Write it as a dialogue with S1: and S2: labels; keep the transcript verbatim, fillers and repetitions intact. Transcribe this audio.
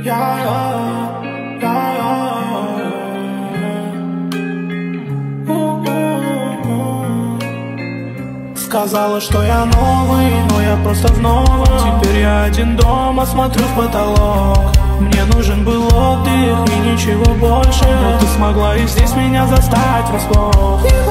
S1: Я, я, я, я. Сказала, что я новый, но я просто в новом. Теперь я один дома, смотрю в потолок. Мне нужен был отдых и ничего больше, но ты смогла и здесь меня застать врасплох.